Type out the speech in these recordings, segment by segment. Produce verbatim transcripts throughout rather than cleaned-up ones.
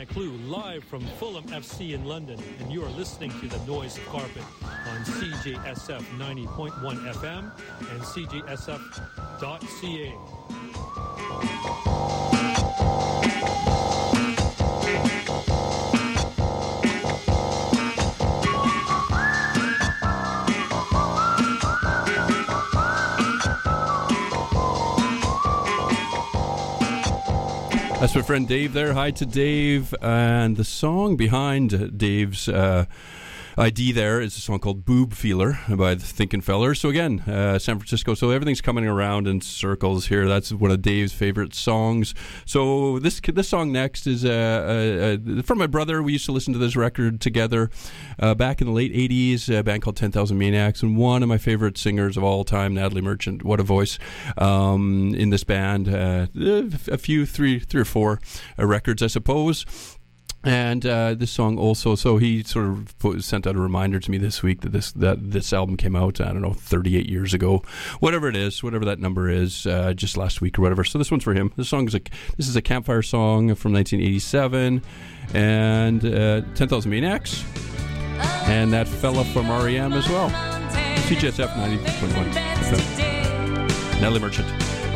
Clue, live from Fulham F C in London, and you are listening to The Noise of Carpet on C J S F ninety point one F M and C J S F dot C A. That's my friend Dave there. Hi to Dave. And the song behind Dave's uh, I D there is a song called Boob Feeler by the Thinking Fellers. So again, uh, San Francisco. So everything's coming around in circles here. That's one of Dave's favorite songs. So this this song next is uh, uh, uh, from my brother. We used to listen to this record together uh, back in the late eighties, a band called ten thousand Maniacs. And one of my favorite singers of all time, Natalie Merchant. What a voice um, in this band. Uh, a few, three, three or four uh, records, I suppose. And uh, this song also, so he sort of put, sent out a reminder to me this week that this that this album came out, I don't know, thirty-eight years ago, whatever it is, whatever that number is, uh, just last week or whatever. So this one's for him. This song is a this is a campfire song from nineteen eighty-seven, and uh, ten thousand Maniacs, and that fella from R E M as well. C J S F ninety point one F M. Natalie Merchant.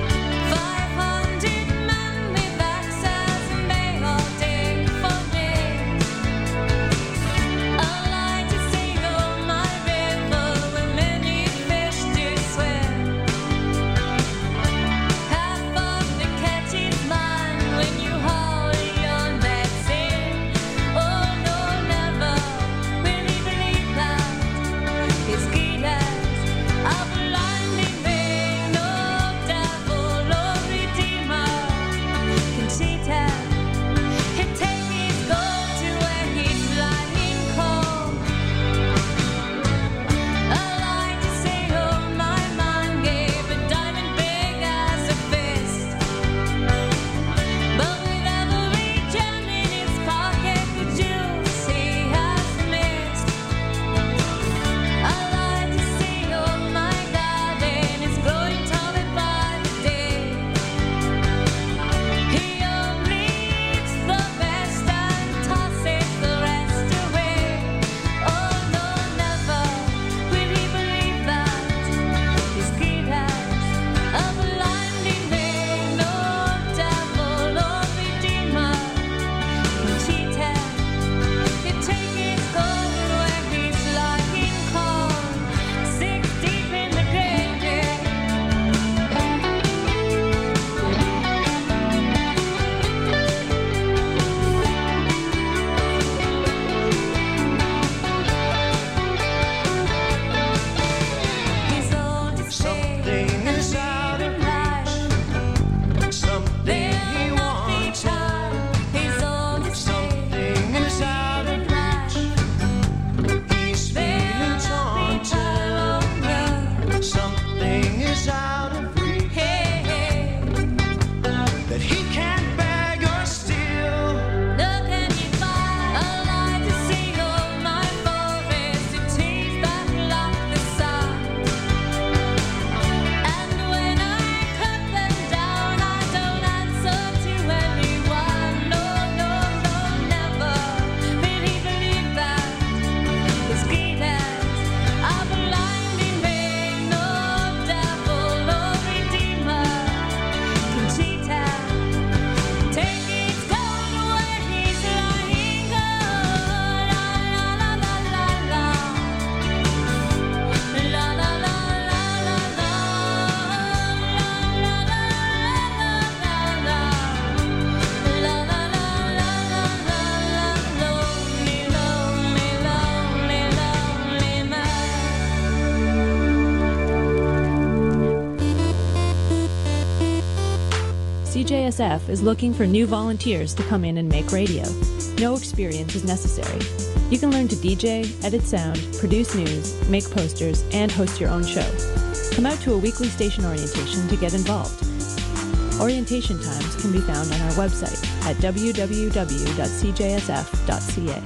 C J S F is looking for new volunteers to come in and make radio. No experience is necessary. You can learn to D J, edit sound, produce news, make posters, and host your own show. Come out to a weekly station orientation to get involved. Orientation times can be found on our website at w w w dot c j s f dot c a.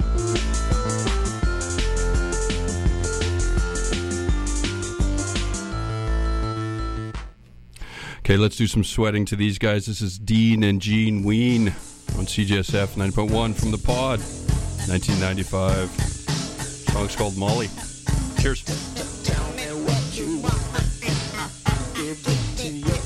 Okay, let's do some sweating to these guys. This is Dean and Gene Ween. on C J S F ninety point one from the pod, nineteen ninety-five. The song's called Molly. Cheers. Tell me what you want, I'll give it to you.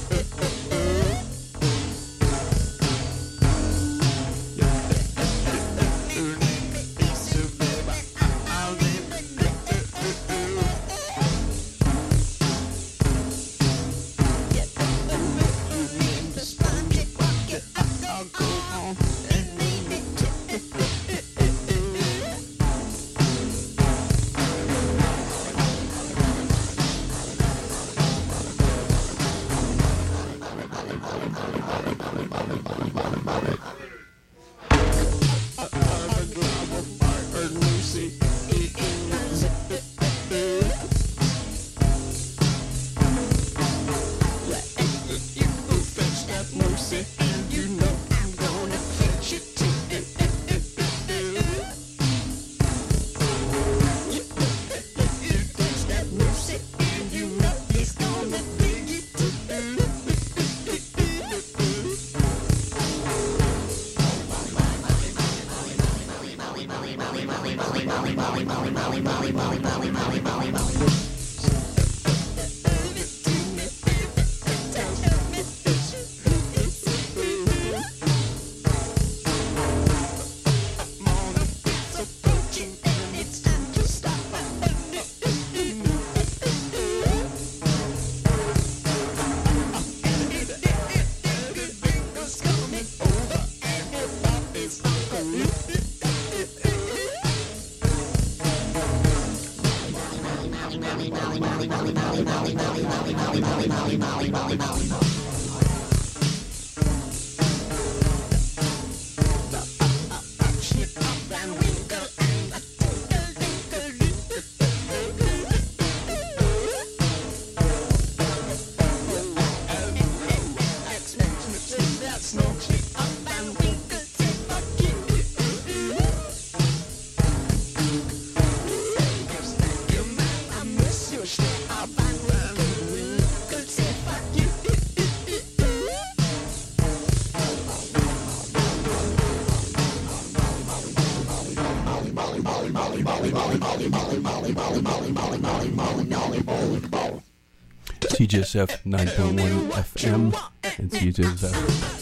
C J S F nine point one F M and C J S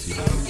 F.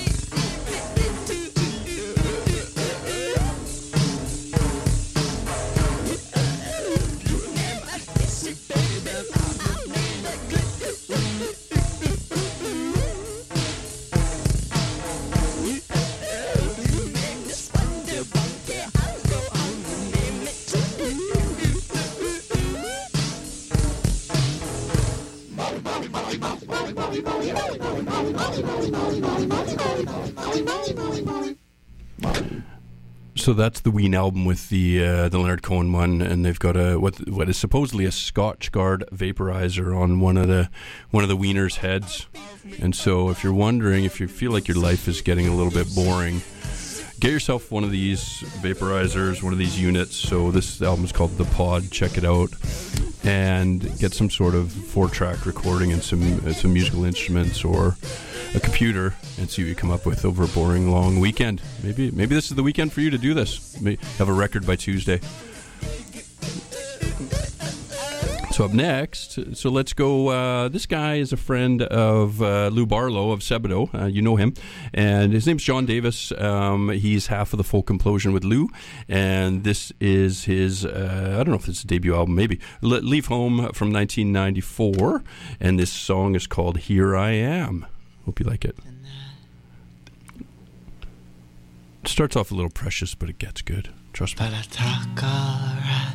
So that's the Ween album with the uh, the Leonard Cohen one, and they've got a what what is supposedly a Scotchgard vaporizer on one of the one of the Wiener's heads. And so, if you're wondering, if you feel like your life is getting a little bit boring, get yourself one of these vaporizers, one of these units. So this album is called The Pod. Check it out, and get some sort of four-track recording and some uh, some musical instruments or a computer, and see what you come up with over a boring long weekend. Maybe maybe this is the weekend for you to do this. Maybe have a record by Tuesday. So up next, so let's go. Uh, this guy is a friend of uh, Lou Barlow of Sebadoh. Uh, you know him, and his name's John Davis. Um, he's half of the Folk Implosion with Lou, and this is his. Uh, I don't know if it's a debut album, maybe Le- Leave Home from nineteen ninety-four, and this song is called "Here I Am." Hope you like it. It starts off a little precious, but it gets good. Trust me. But I talk alright.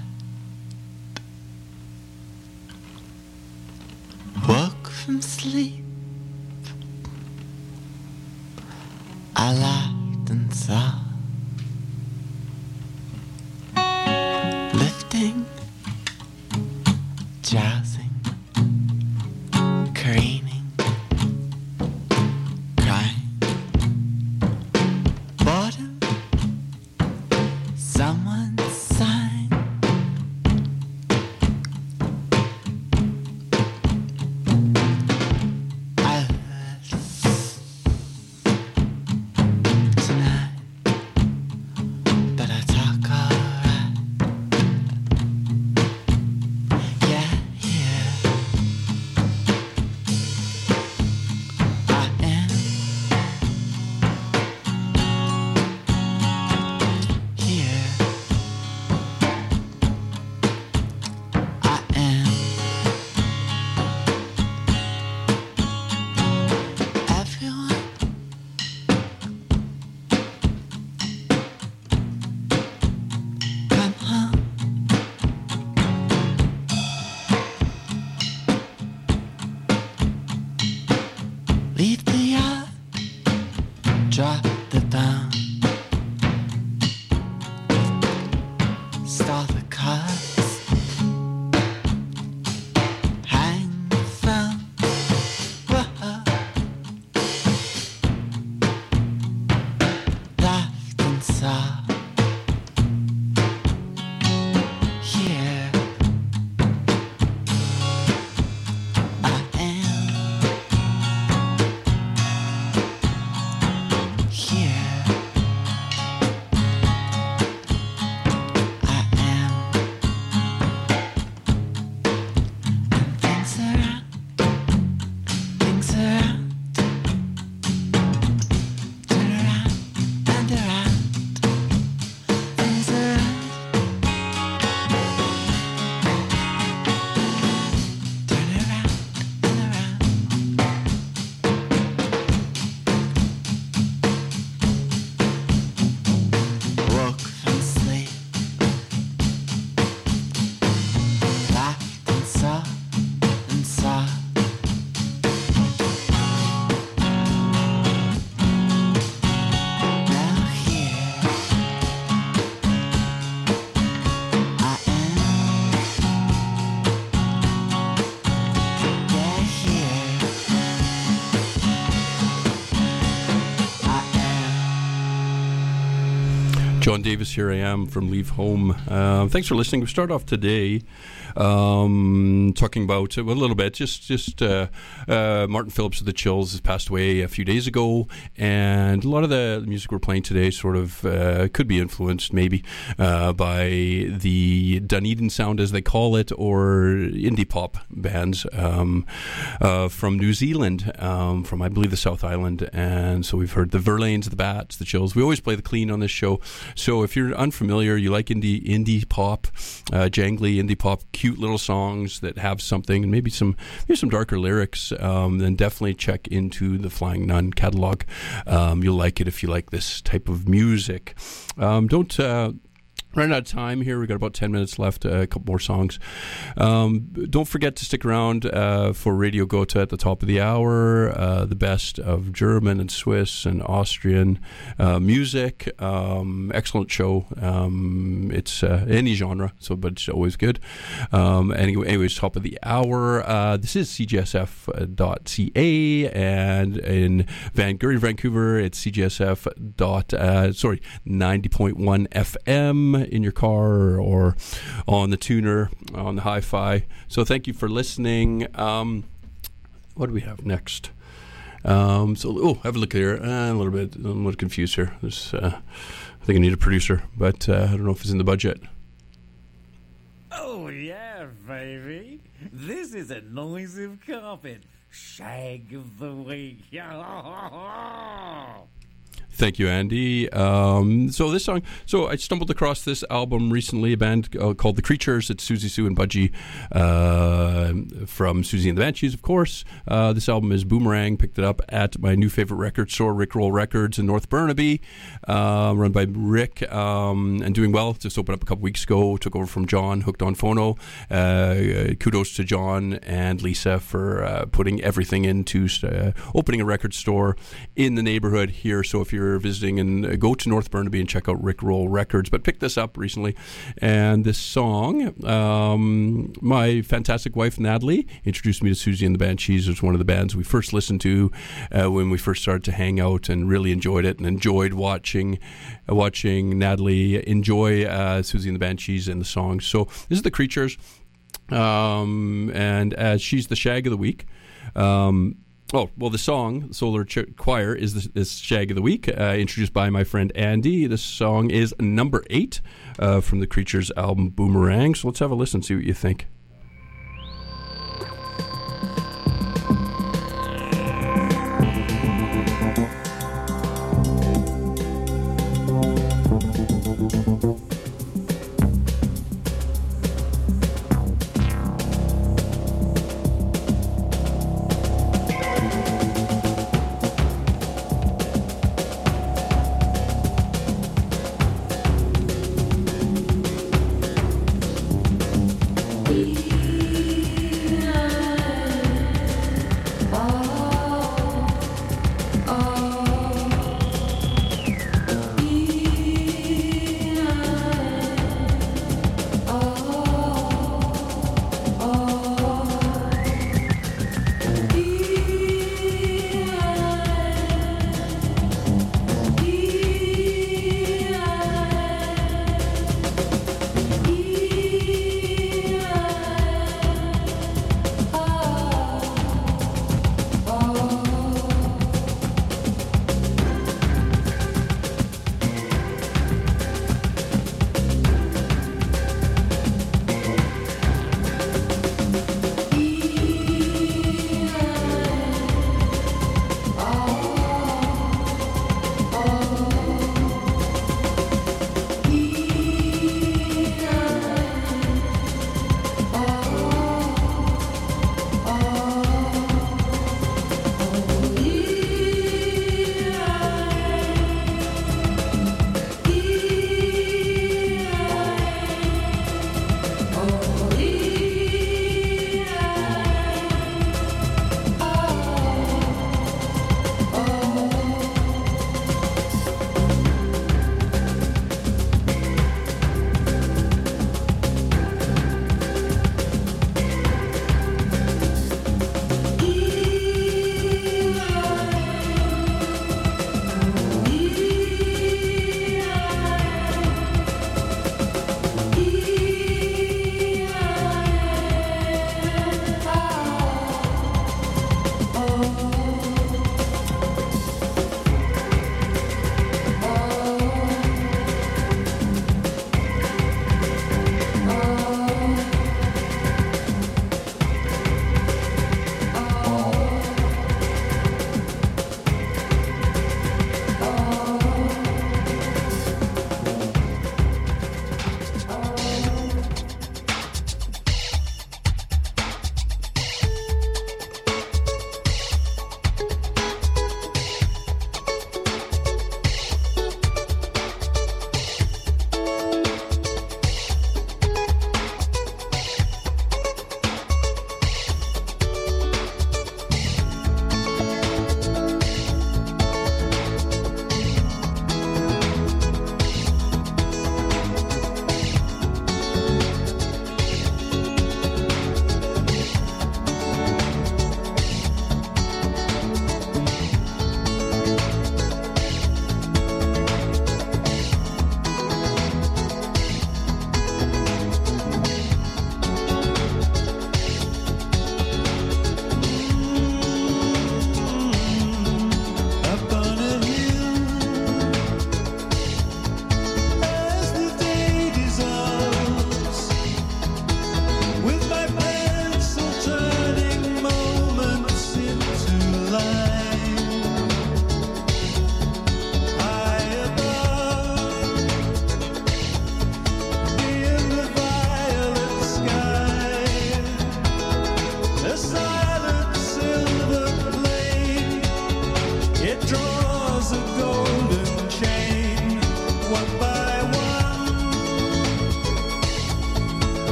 Woke from sleep. I laughed and saw. Lifting, drowsing, careening. Tonight Leave the yard, drop the bomb, start the cars, hang from whoa, laughed and saw. Here I am. Here I am. And things around, things around, turn around and around, things around, turn around and around. Woke from sleep, laughed and saw and saw. Now here I am. Yeah, here I am. John Davis, here I am from Leave Home. Uh, thanks for listening. We start off today um, talking about uh, well, a little bit. Just, just uh, uh, Martin Phillips of the Chills has passed away a few days ago, and a lot of the music we're playing today sort of uh, could be influenced maybe uh, by the Dunedin sound, as they call it, or indie pop bands um, uh, from New Zealand, um, from I believe the South Island. And so we've heard the Verlaines, the Bats, the Chills. We always play the clean on this show. So if you're unfamiliar, you like indie indie pop, uh, jangly indie pop, cute little songs that have something, and maybe some maybe some darker lyrics, um, then definitely check into the Flying Nun catalog. Um, you'll like it if you like this type of music. Um, don't uh, run out of time here. We've got about ten minutes left, uh, a couple more songs. Um, don't forget to stick around uh, for Radio Gotha at the top of the hour, uh, the best of German and Swiss and Austrian uh, music. Um, excellent show. Um, it's uh, any genre, so but it's always good. Um, anyway, anyways, top of the hour. Uh, this is C G S F dot C A, and in Vancouver, Vancouver, it's C G S F dot uh, sorry ninety point one F M. In your car or on the tuner, on the hi-fi. So thank you for listening. Um, what do we have next? Um, so, oh, have a look here. Uh, a little bit, I'm a little confused here. There's, uh, I think I need a producer, but uh, I don't know if it's in the budget. Oh, yeah, baby. This is a noise of carpet. Shag of the week. Thank you, Andy. Um, so this song, so I stumbled across this album recently, a band uh, called The Creatures. It's Susie Sue and Budgie uh, from Susie and the Banshees, of course. Uh, this album is Boomerang. Picked it up at my new favorite record store, Rick Roll Records in North Burnaby, uh, run by Rick, um, and doing well. Just opened up a couple weeks ago. Took over from John, hooked on phono. Uh, kudos to John and Lisa for uh, putting everything into uh, opening a record store in the neighborhood here. So if you're visiting, and uh, go to North Burnaby and check out Rick Roll Records. But picked this up recently, and this song, um, my fantastic wife Natalie introduced me to Susie and the Banshees. It was one of the bands we first listened to uh, when we first started to hang out, and really enjoyed it, and enjoyed watching uh, watching Natalie enjoy uh, Susie and the Banshees and the songs. So this is The Creatures, um, and as she's the shag of the week. Um, Oh, well, the song, Solar Ch- Choir, is the is Shag of the Week, uh, introduced by my friend Andy. This song is number eight uh, from the Creatures album Boomerang. So let's have a listen, see what you think. Be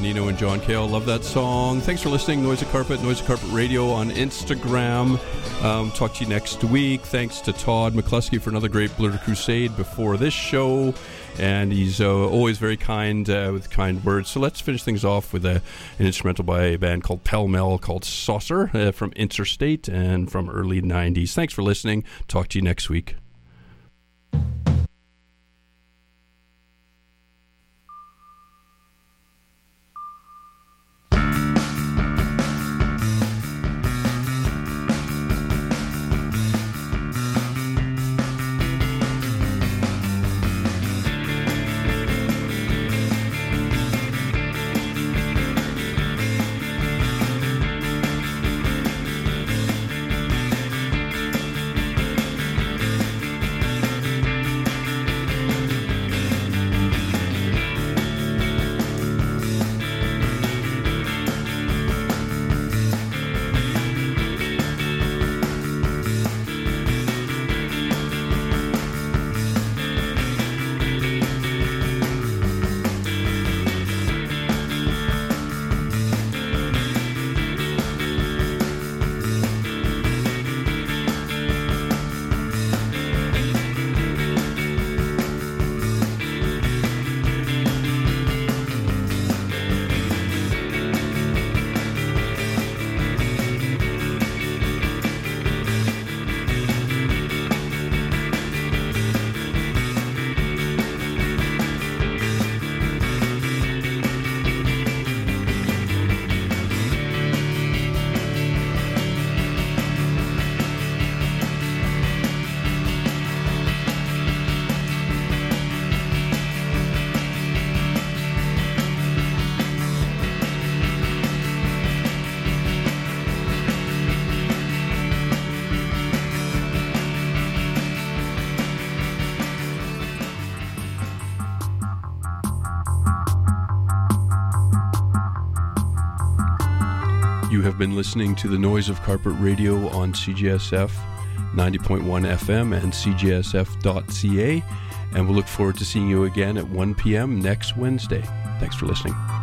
Nino and John Cale. Love that song. Thanks for listening. Noise of Carpet, Noise of Carpet Radio on Instagram. Um, talk to you next week. Thanks to Todd McCluskey for another great Blur Crusade before this show. And he's uh, always very kind uh, with kind words. So let's finish things off with a, an instrumental by a band called Pell Mell called Saucer uh, from Interstate and from early nineties. Thanks for listening. Talk to you next week. You have been listening to the Noise of Carpet Radio on C J S F ninety point one F M and C J S F dot C A, and we'll look forward to seeing you again at one p.m. next Wednesday. Thanks for listening.